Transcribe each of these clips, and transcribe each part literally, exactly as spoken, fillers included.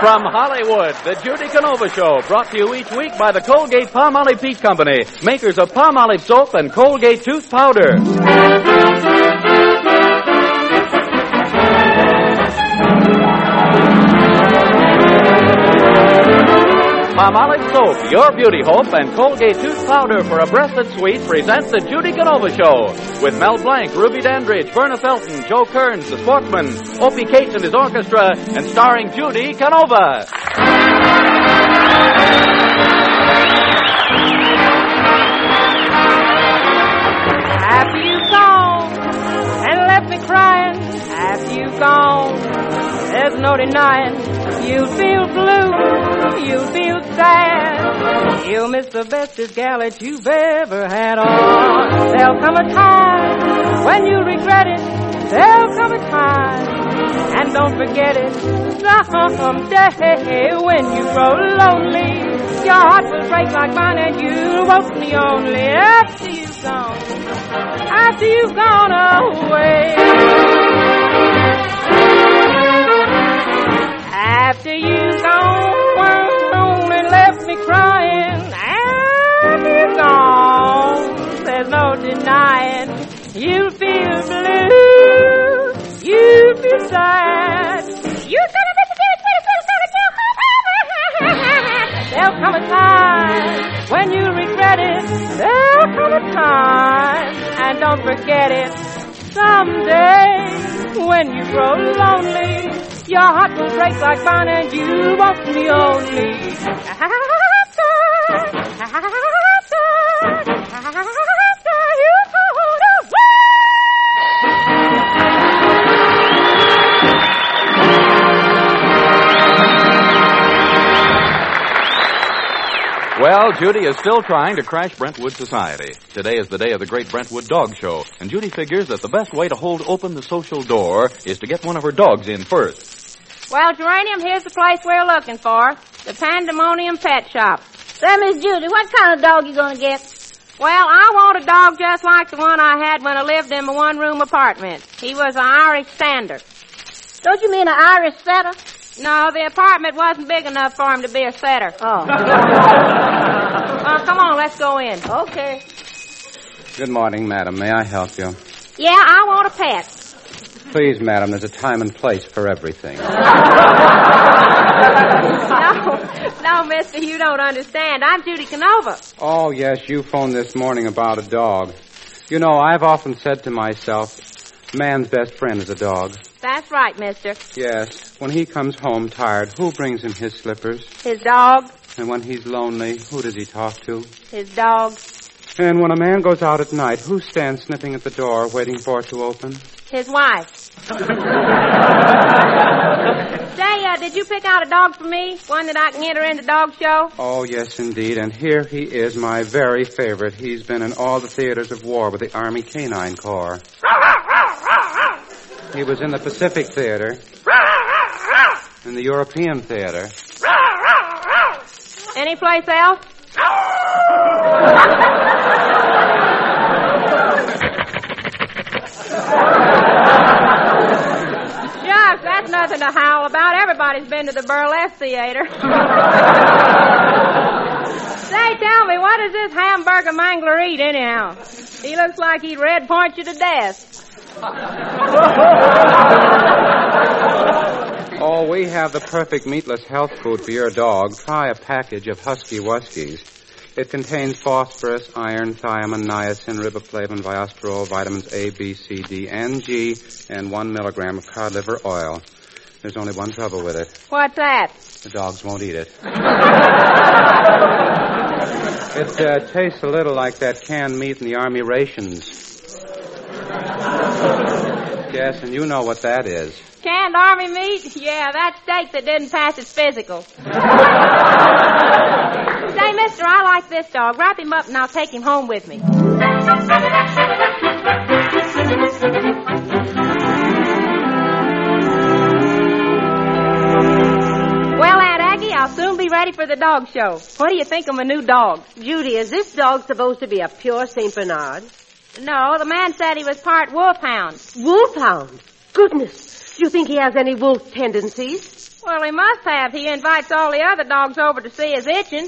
From Hollywood, the Judy Canova Show, brought to you each week by the Colgate-Palmolive Peach Company, makers of Palmolive Soap and Colgate Tooth Powder. Palmolive Soap, your beauty hope, and Colgate Tooth Powder for a breast that's sweet presents the Judy Canova Show with Mel Blanc, Ruby Dandridge, Verna Felton, Joe Kearns, the Sportsman, Opie Cates and his orchestra, and starring Judy Canova. After you've gone and left me crying, after you've gone, there's no denying you'll feel blue, you'll feel sad. You'll miss the bestest gal that you've ever had on. There'll come a time when you regret it. There'll come a time, and don't forget it, someday when you grow lonely, your heart will break like mine and you won't be only after you've gone, after you've gone away. After you've gone and left me crying, after you're gone, there's no denying you'll feel blue, you'll feel sad. You're gonna miss it, there'll come a time when you regret it. There'll come a time, and don't forget it, someday when you grow lonely, your heart will break like mine and you won't be only after, after, after you've gone away. Well, Judy is still trying to crash Brentwood society. Today is the day of the great Brentwood Dog Show, and Judy figures that the best way to hold open the social door is to get one of her dogs in first. Well, Geranium, here's the place we're looking for, the Pandemonium Pet Shop. Say, Miss Judy, what kind of dog you gonna get? Well, I want a dog just like the one I had when I lived in my one-room apartment. He was an Irish Sander. Don't you mean an Irish setter? No, the apartment wasn't big enough for him to be a setter. Oh. Well, come on, let's go in. Okay. Good morning, madam. May I help you? Yeah, I want a pet. Please, madam, there's a time and place for everything. No, no, mister, you don't understand. I'm Judy Canova. Oh, yes, you phoned this morning about a dog. You know, I've often said to myself, man's best friend is a dog. That's right, mister. Yes, when he comes home tired, who brings him his slippers? His dog. And when he's lonely, who does he talk to? His dog. And when a man goes out at night, who stands sniffing at the door waiting for it to open? His wife. Say, uh, did you pick out a dog for me? One that I can enter in the dog show? Oh, yes, indeed. And here he is, my very favorite. He's been in all the theaters of war with the Army Canine Corps. He was in the Pacific Theater. In the European Theater. Any place else? Shucks, that's nothing to howl about. Everybody's been to the Burlesque Theater. Say, tell me, what does this hamburger mangler eat anyhow? He looks like he'd red point you to death. Oh, we have the perfect meatless health food for your dog. Try a package of Husky Wuskies. It contains phosphorus, iron, thiamine, niacin, riboflavin, viosterol, vitamins A, B, C, D, and G, and one milligram of cod liver oil. There's only one trouble with it. What's that? The dogs won't eat it. It uh, tastes a little like that canned meat in the Army rations. Yes, and you know what that is. Canned Army meat? Yeah, that steak that didn't pass its physical. Say, mister, I like this dog. Wrap him up and I'll take him home with me. Well, Aunt Aggie, I'll soon be ready for the dog show. What do you think of my new dog? Judy, is this dog supposed to be a pure Saint Bernard? No, the man said he was part wolfhound. Wolfhound? Goodness. Do you think he has any wolf tendencies? Well, he must have. He invites all the other dogs over to see his itching.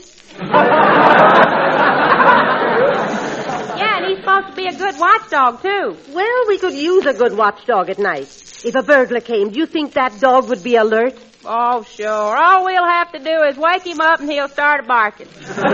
Yeah, and he's supposed to be a good watchdog, too. Well, we could use a good watchdog at night. If a burglar came, do you think that dog would be alert? Oh, sure. All we'll have to do is wake him up and he'll start barking.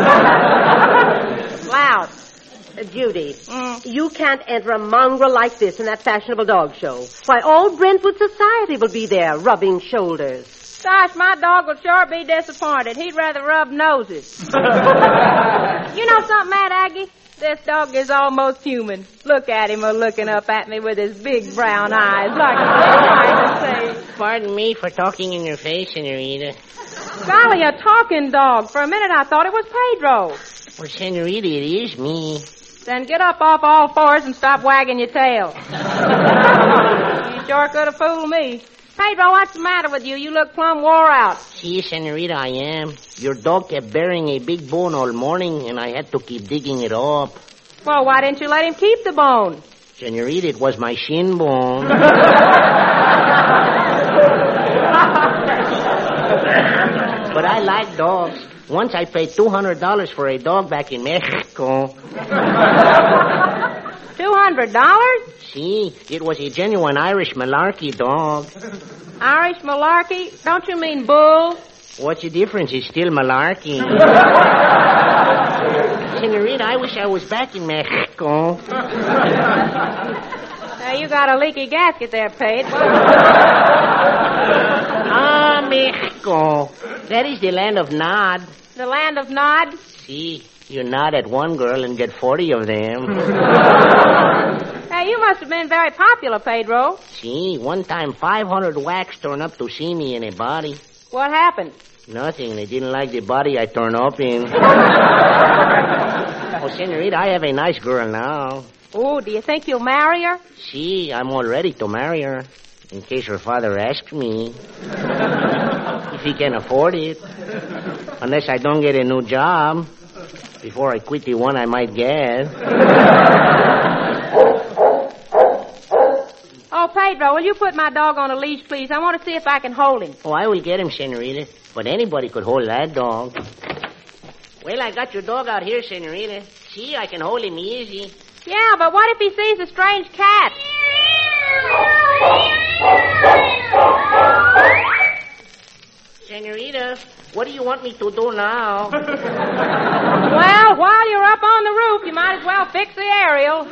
Loud. Uh, Judy, Mm. you can't enter a mongrel like this in that fashionable dog show. Why, all Brentwood society will be there, rubbing shoulders. Gosh, my dog will sure be disappointed. He'd rather rub noses. You know something, Mad Aggie? This dog is almost human. Look at him a-looking up at me with his big brown eyes, like trying to say, Pardon me for talking in your face, Senorita. golly, a talking dog. For a minute I thought it was Pedro. Well, Senorita, it is me. Then get up off all fours and stop wagging your tail. You sure could have fooled me. Pedro, what's the matter with you? You look plumb wore out. See, Senorita, I am. Your dog kept burying a big bone all morning, and I had to keep digging it up. Well, why didn't you let him keep the bone? Senorita, it was my shin bone. But I like dogs. Once I paid two hundred dollars for a dog back in Mexico. Two hundred dollars? See, it was a genuine Irish Malarkey dog. Irish malarkey? Don't you mean bull? What's the difference? It's still Malarkey. Senorita, I wish I was back in Mexico. Now, you got a leaky gasket there, Pete. Ah, Mexico. That is the land of nod. The land of nod? See, you nod at one girl and get forty of them. Hey, you must have been very popular, Pedro. See, one time five hundred whacks turned up to see me in a body. What happened? Nothing. They didn't like the body I turned up in. Oh, Senorita, I have a nice girl now. Oh, do you think you'll marry her? See, I'm all ready to marry her, in case her father asks me. If he can afford it. Unless I don't get a new job before I quit the one I might get. Oh, Pedro, will you put my dog on a leash, please? I want to see if I can hold him. Oh, I will get him, Senorita. But anybody could hold that dog. Well, I got your dog out here, Senorita. See, I can hold him easy. Yeah, but what if he sees a strange cat? Senorita, what do you want me to do now? Well, while you're up on the roof, you might as well fix the aerial.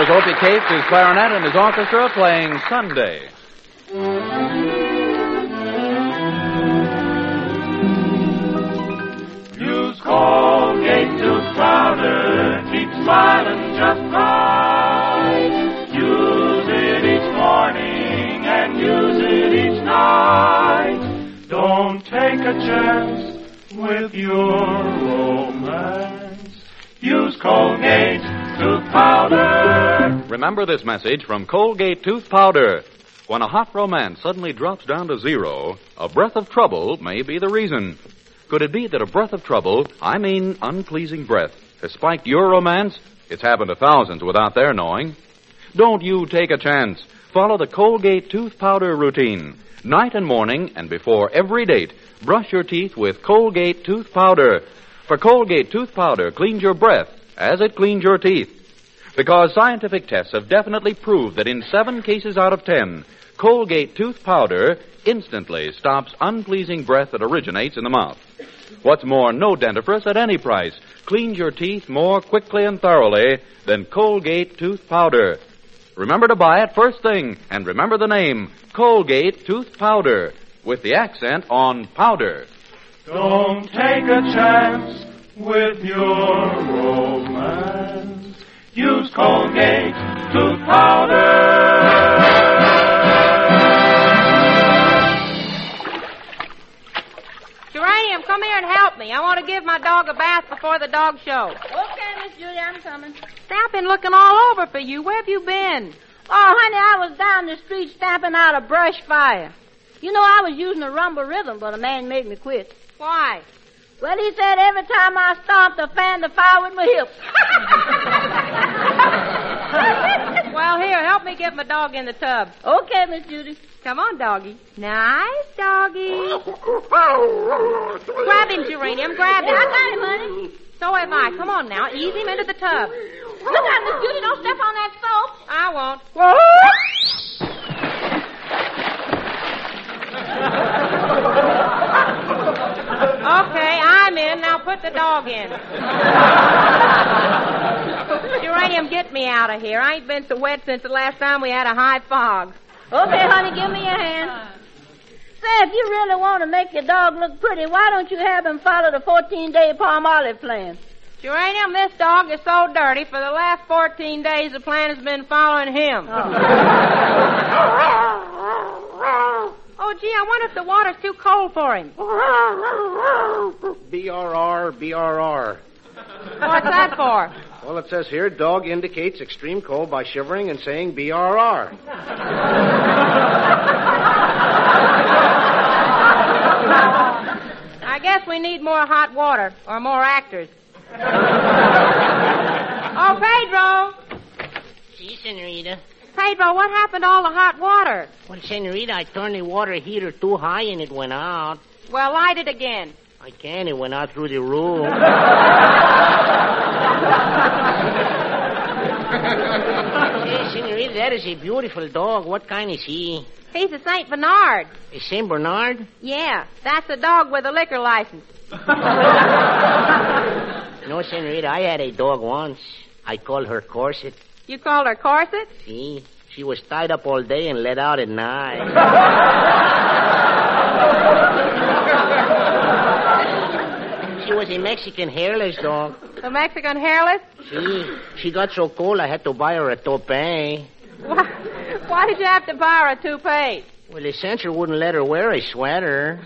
Here's Opie Cates, his clarinet, and his orchestra playing Sunday. Use Colgate tooth powder, keep smiling just right. Use it each morning and use it each night. Don't take a chance with your romance. Use Colgate tooth powder. Remember this message from Colgate Tooth Powder. When a hot romance suddenly drops down to zero, a breath of trouble may be the reason. Could it be that a breath of trouble, I mean unpleasing breath, has spiked your romance? It's happened to thousands without their knowing. Don't you take a chance. Follow the Colgate Tooth Powder routine. Night and morning and before every date, brush your teeth with Colgate Tooth Powder. For Colgate Tooth Powder cleans your breath as it cleans your teeth. Because scientific tests have definitely proved that in seven cases out of ten, Colgate Tooth Powder instantly stops unpleasing breath that originates in the mouth. What's more, no dentifrice at any price cleans your teeth more quickly and thoroughly than Colgate Tooth Powder. Remember to buy it first thing, and remember the name, Colgate Tooth Powder, with the accent on powder. Don't take a chance with your romance. Use Colgate tooth powder. Geranium, come here and help me. I want to give my dog a bath before the dog show. Okay, Miss Judy, I'm coming. Say, I've been looking all over for you. Where have you been? Oh, honey, I was down the street stamping out a brush fire. You know, I was using a rumble rhythm, but a man made me quit. Why? Well, he said every time I stomped, I fanned the fire with my hips. Well, here, help me get my dog in the tub. Okay, Miss Judy. Come on, doggy. Nice, doggy. Grab him, Geranium, grab him. Yeah, I got him, honey. So am I. Come on now, ease him into the tub. Look out, Miss Judy, don't step on that soap. I won't. Okay, I'm in. Now put the dog in. Geranium, get me out of here. I ain't been so wet since the last time we had a high fog. Okay, honey, give me your hand. Say, if you really want to make your dog look pretty, why don't you have him follow the fourteen-day palm olive plan? Geranium, this dog is so dirty. For the last fourteen days, the plan has been following him. Oh. Oh, gee, I wonder if the water's too cold for him. B R R, B R R. What's that for? Well, it says here, dog indicates extreme cold by shivering and saying B R R. I guess we need more hot water or more actors. Oh, Pedro. Si, senorita. Pedro, what happened to all the hot water? Well, senorita, I turned the water heater too high and it went out. Well, light it again. I can't. It went out through the roof. Hey, senorita, that is a beautiful dog. What kind is he? He's a Saint Bernard. A Saint Bernard? Yeah, that's a dog with a liquor license. No, senorita, I had a dog once. I called her Corset. You called her Corset? See? She was tied up all day and let out at night. She was a Mexican hairless dog. The Mexican hairless? See? She got so cold I had to buy her a toupee. Why, why did you have to buy her a toupee? Well, the censor wouldn't let her wear a sweater.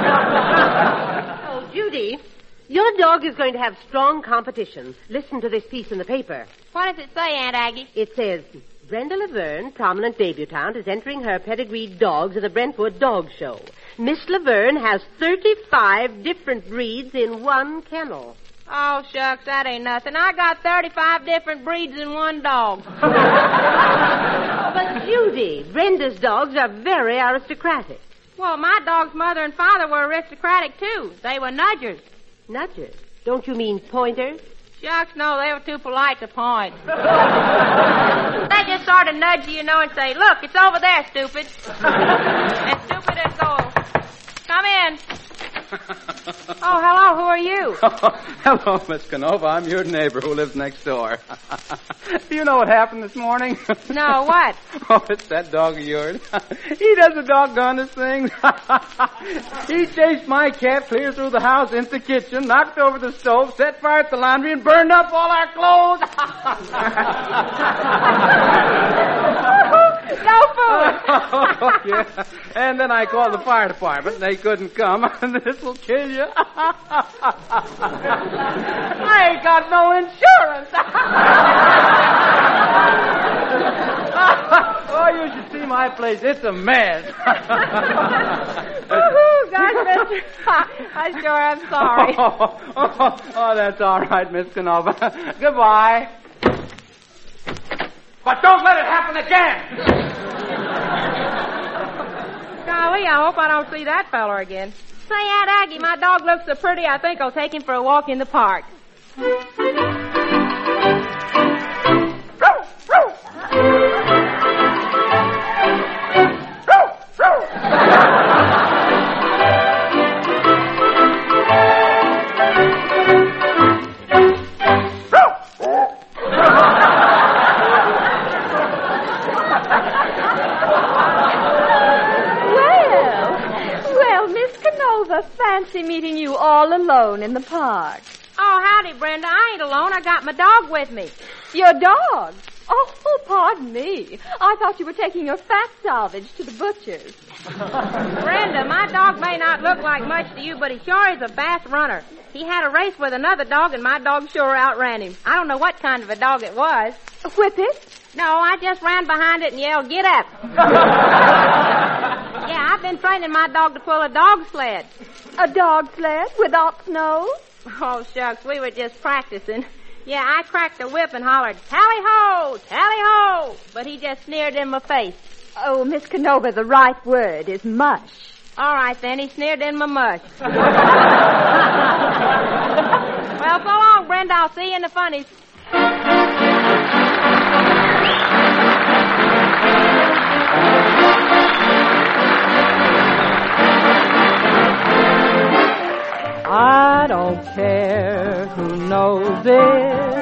Oh, Judy, your dog is going to have strong competition. Listen to this piece in the paper. What does it say, Aunt Aggie? It says, Brenda Laverne, prominent debutante, is entering her pedigreed dogs at the Brentwood Dog Show. Miss Laverne has thirty-five different breeds in one kennel. Oh, shucks, that ain't nothing. I got thirty-five different breeds in one dog. But, Judy, Brenda's dogs are very aristocratic. Well, my dog's mother and father were aristocratic, too. They were nudgers. Nudgers? Don't you mean pointers? Shucks, no, they were too polite to point. They just sort of nudge you, you know, and say, look, it's over there, stupid. And stupid as gold. Come in. Oh, hello. Who are you? Hello, Miss Canova. I'm your neighbor who lives next door. Do you know what happened this morning? No, what? Oh, it's that dog of yours. He does the doggonest things. He chased my cat clear through the house into the kitchen, knocked over the stove, set fire to the laundry, and burned up all our clothes. No food. Oh, yeah. And then I called the fire department, and they couldn't come. This will kill you. I ain't got no insurance. Oh, you should see my place. It's a mess. Oh, gosh, mister. I sure am sorry. Oh, oh, oh, that's all right, Miss Canova. Goodbye. But don't let it happen again. Golly, I hope I don't see that fella again. Say, Aunt Aggie, my dog looks so pretty, I think I'll take him for a walk in the park. Fancy meeting you all alone in the park. Oh, howdy, Brenda. I ain't alone. I got my dog with me. Your dog? Oh, oh, pardon me. I thought you were taking your fat salvage to the butcher's. Brenda, my dog may not look like much to you, but he sure is a fast runner. He had a race with another dog, and my dog sure outran him. I don't know what kind of a dog it was. A whippet? No, I just ran behind it and yelled, "Get up!" Yeah, I've been training my dog to pull a dog sled. A dog sled without snow? Oh, shucks, we were just practicing. Yeah, I cracked the whip and hollered, "Tally-ho! Tally-ho!" But he just sneered in my face. Oh, Miss Canova, the right word is mush. All right, then, he sneered in my mush. Well, so long, Brenda. I'll see you in the funnies. I don't care who knows it.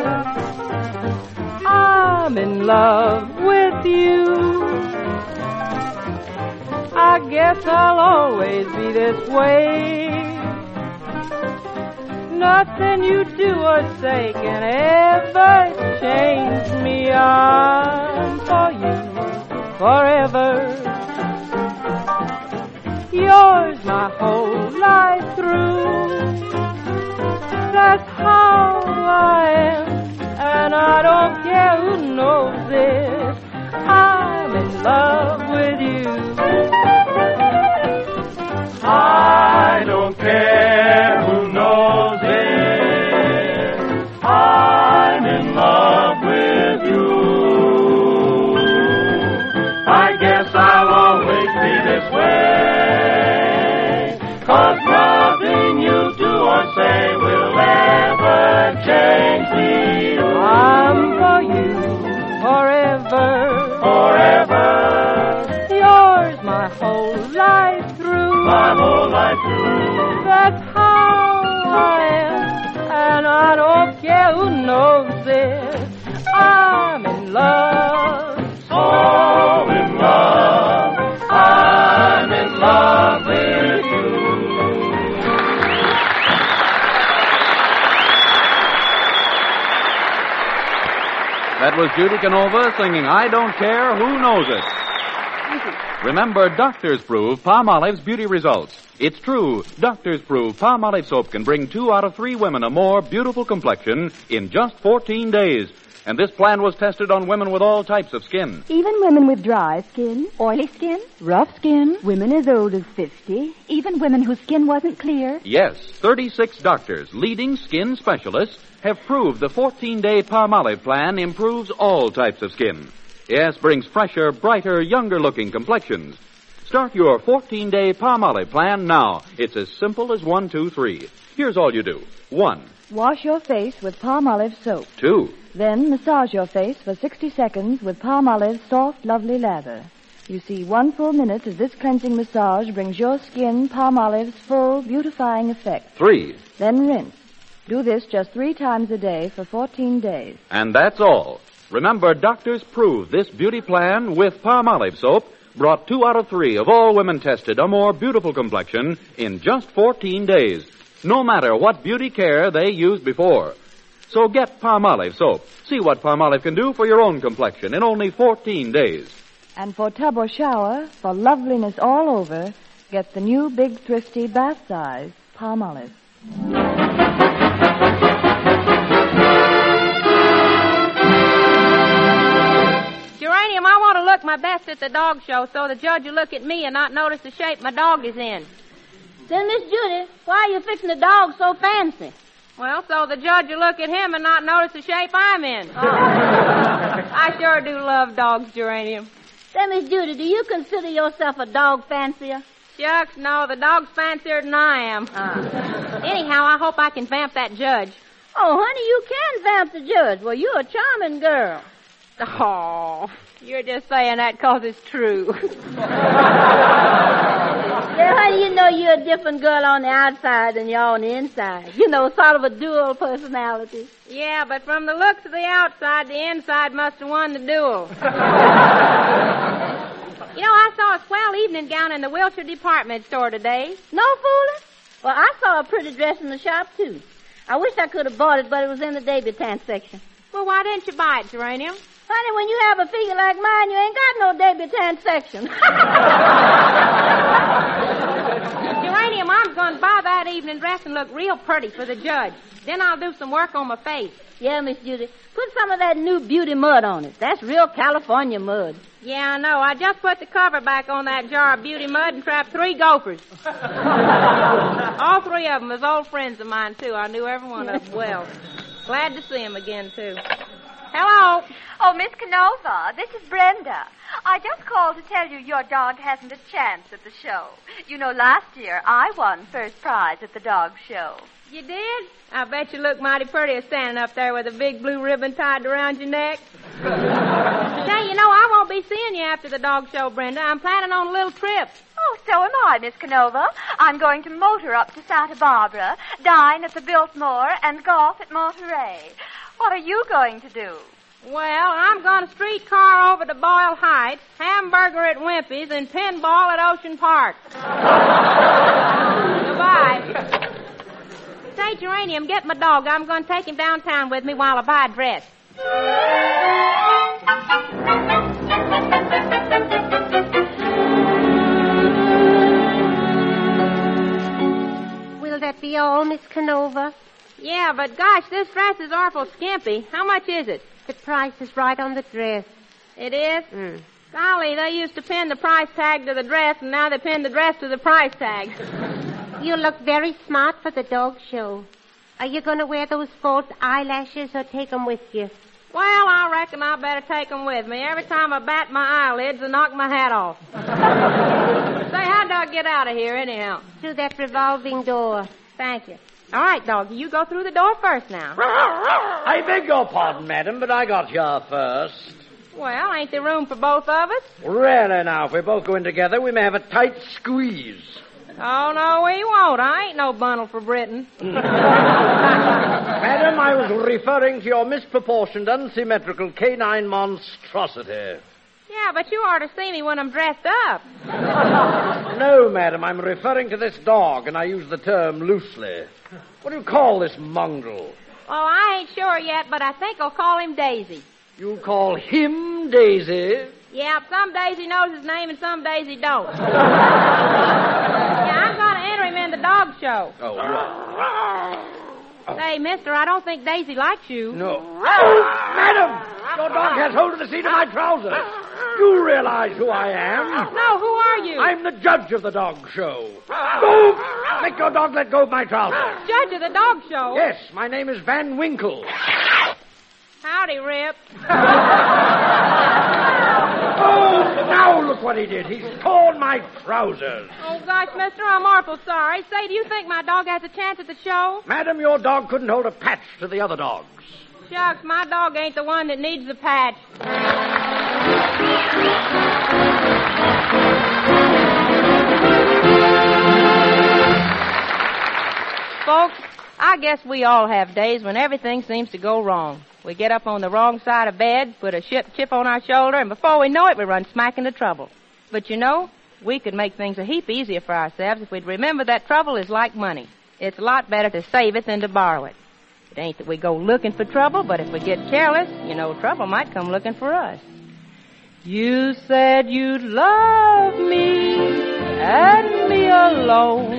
I'm in love with you. I guess I'll always be this way. Nothing you do or say can ever change me. I'm for you forever. Yours my whole life through. That's how I am, and I don't care who knows it. I'm in love with you. I don't care who knows it. I'm in love with you. I guess I'll always be this way, 'cause nothing you do or say will ever change me. I'm for you forever. Forever. Yours my whole life through. My whole life through. That's how I am, and I don't care who knows it. I'm in love. So in love. I'm in love with you. That was Judy Canova singing I Don't Care Who Knows It. Remember, doctors prove Palmolive's beauty results. It's true. Doctors prove Palmolive soap can bring two out of three women a more beautiful complexion in just fourteen days. And this plan was tested on women with all types of skin. Even women with dry skin, oily skin, rough skin, women as old as fifty, even women whose skin wasn't clear. Yes, thirty-six doctors, leading skin specialists, have proved the fourteen-day Palmolive plan improves all types of skin. Yes, brings fresher, brighter, younger-looking complexions. Start your fourteen-day Palmolive plan now. It's as simple as one, two, three. Here's all you do. One. Wash your face with Palmolive soap. Two. Then massage your face for sixty seconds with Palmolive soft, lovely lather. You see, one full minute of this cleansing massage brings your skin Palmolive's full beautifying effect. Three. Then rinse. Do this just three times a day for fourteen days. And that's all. Remember, doctors prove this beauty plan with Palmolive soap brought two out of three of all women tested a more beautiful complexion in just fourteen days, no matter what beauty care they used before. So get Palmolive soap. See what Palmolive can do for your own complexion in only fourteen days. And for tub or shower, for loveliness all over, get the new Big Thrifty bath size Palmolive. Geranium, I want to look my best at the dog show so the judge will look at me and not notice the shape my dog is in. Then, Miss Judy, why are you fixing the dog so fancy? Well, so the judge will look at him and not notice the shape I'm in. Oh. I sure do love dogs, Geranium. Say, Miss Judy, do you consider yourself a dog fancier? Shucks, no, the dog's fancier than I am. Uh. Anyhow, I hope I can vamp that judge. Oh, honey, you can vamp the judge. Well, you're a charming girl. Oh, you're just saying that 'cause it's true. Yeah, honey, you know you're a different girl on the outside than you're on the inside. You know, sort of a dual personality. Yeah, but from the looks of the outside, the inside must have won the duel. You know, I saw a swell evening gown in the Wilshire department store today. No fooling? Well, I saw a pretty dress in the shop, too. I wish I could have bought it, but it was in the debutante section. Well, why didn't you buy it, Geranium? Honey, when you have a figure like mine, you ain't got no debutante section. Geranium, I'm going to buy that evening dress and look real pretty for the judge. Then I'll do some work on my face. Yeah, Miss Judy. Put some of that new beauty mud on it. That's real California mud. Yeah, I know. I just put the cover back on that jar of beauty mud and trapped three gophers. All three of them was old friends of mine, too. I knew every one of them well. Glad to see them again, too. Hello. Oh, Miss Canova, this is Brenda. I just called to tell you your dog hasn't a chance at the show. You know, last year I won first prize at the dog show. You did? I bet you look mighty pretty standing up there with a big blue ribbon tied around your neck. Now, you know, I won't be seeing you after the dog show, Brenda. I'm planning on a little trip. Oh, so am I, Miss Canova. I'm going to motor up to Santa Barbara, dine at the Biltmore, and golf at Monterey. What are you going to do? Well, I'm going to streetcar over to Boyle Heights, hamburger at Wimpy's, and pinball at Ocean Park. Goodbye. Say, Geranium, get my dog. I'm going to take him downtown with me while I buy a dress. Will that be all, Miss Canova? Yeah, but gosh, this dress is awful skimpy. How much is it? The price is right on the dress. It is? Mm. Golly, they used to pin the price tag to the dress, and now they pin the dress to the price tag. You look very smart for the dog show. Are you going to wear those false eyelashes or take them with you? Well, I reckon I better take them with me. Every time I bat my eyelids, I knock my hat off. Say, how do I get out of here, anyhow? Through that revolving door. Thank you. All right, doggy, you go through the door first now. I beg your pardon, madam, but I got here first. Well, ain't there room for both of us? Really, now, if we both go in together, we may have a tight squeeze. Oh, no, we won't. I ain't no bundle for Britain. Madam, I was referring to your misproportioned, unsymmetrical canine monstrosity. Yeah, but you ought to see me when I'm dressed up. No, madam, I'm referring to this dog, and I use the term loosely. What do you call this mongrel? Oh, I ain't sure yet, but I think I'll call him Daisy. You call him Daisy? Yeah, some days he knows his name and some days he don't. Yeah, I'm going to enter him in the dog show. Oh, right. Say, mister, I don't think Daisy likes you. No. Oh, madam! Your dog has hold of the seat of my trousers. You realize who I am? No, who are you? I'm the judge of the dog show. Go! Make your dog let go of my trousers. Judge of the dog show? Yes, my name is Van Winkle. Howdy, Rip. Oh, now look what he did. He's torn my trousers. Oh, gosh, mister, I'm awful sorry. Say, do you think my dog has a chance at the show? Madam, your dog couldn't hold a patch to the other dogs. Shucks, my dog ain't the one that needs the patch. Folks, I guess we all have days when everything seems to go wrong. We get up on the wrong side of bed, put a ship chip on our shoulder, and before we know it, we run smack into trouble. But you know, we could make things a heap easier for ourselves if we'd remember that trouble is like money. It's a lot better to save it than to borrow it. It ain't that we go looking for trouble, but if we get careless, you know, trouble might come looking for us. You said you'd love me and me alone,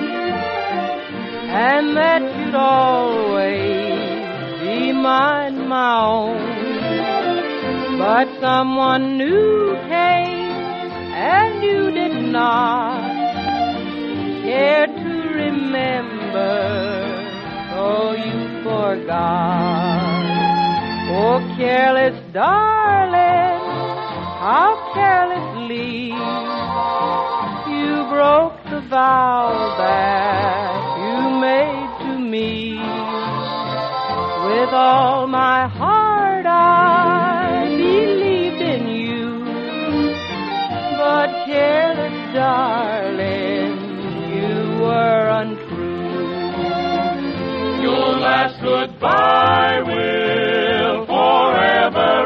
and that you'd always be mine, my own. But someone new came, and you did not care to remember, so you forgot. Oh, careless darling, how carelessly you broke the vow that you made to me. With all my heart I believed in you, but careless darling, you were untrue. Your last goodbye will forever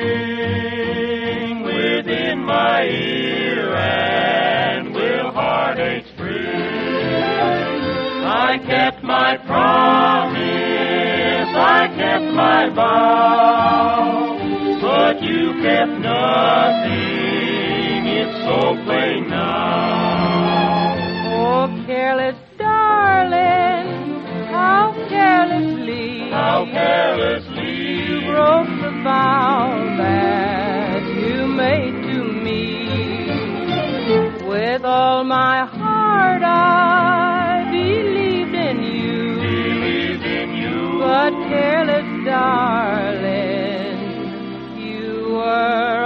ring within my ear and will heartaches bring. I kept my promise, I kept my vow, but you kept nothing, it's so plain now. Oh, careless darling, how carelessly, how carelessly you broke the vow that you made to me. With all my heart I believed in you, believed in you, but careless darling, you were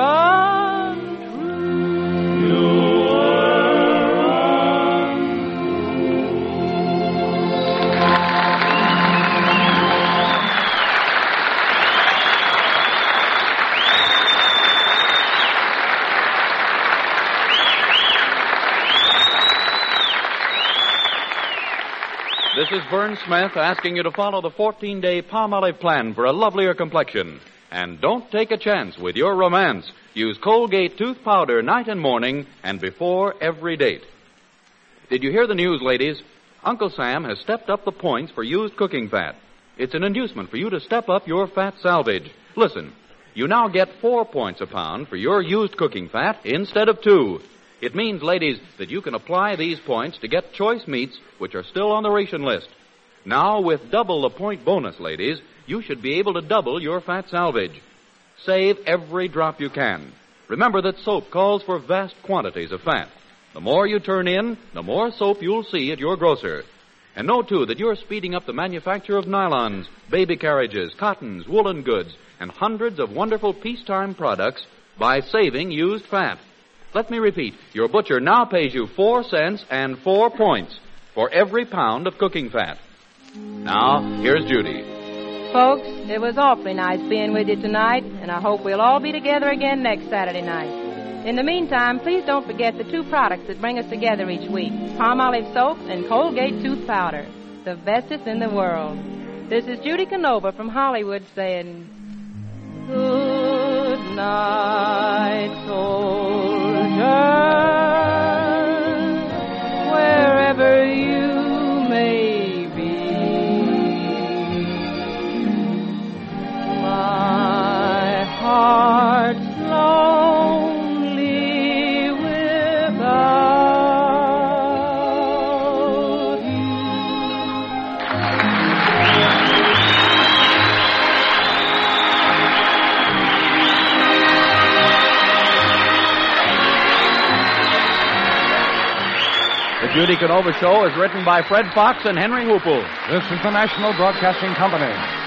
untrue. You This is Vern Smith asking you to follow the fourteen-day Palmolive plan for a lovelier complexion. And don't take a chance with your romance. Use Colgate tooth powder night and morning and before every date. Did you hear the news, ladies? Uncle Sam has stepped up the points for used cooking fat. It's an inducement for you to step up your fat salvage. Listen, you now get four points a pound for your used cooking fat instead of two. It means, ladies, that you can apply these points to get choice meats which are still on the ration list. Now, with double the point bonus, ladies, you should be able to double your fat salvage. Save every drop you can. Remember that soap calls for vast quantities of fat. The more you turn in, the more soap you'll see at your grocer. And know, too, that you're speeding up the manufacture of nylons, baby carriages, cottons, woolen goods, and hundreds of wonderful peacetime products by saving used fat. Let me repeat, your butcher now pays you four cents and four points for every pound of cooking fat. Now, here's Judy. Folks, it was awfully nice being with you tonight, and I hope we'll all be together again next Saturday night. In the meantime, please don't forget the two products that bring us together each week, Palmolive soap and Colgate tooth powder, the bestest in the world. This is Judy Canova from Hollywood saying, good night, soldier, wherever you may be. My heart's lonely without you. The Judy Canova Show is written by Fred Fox and Henry Hoople. This is the National Broadcasting Company.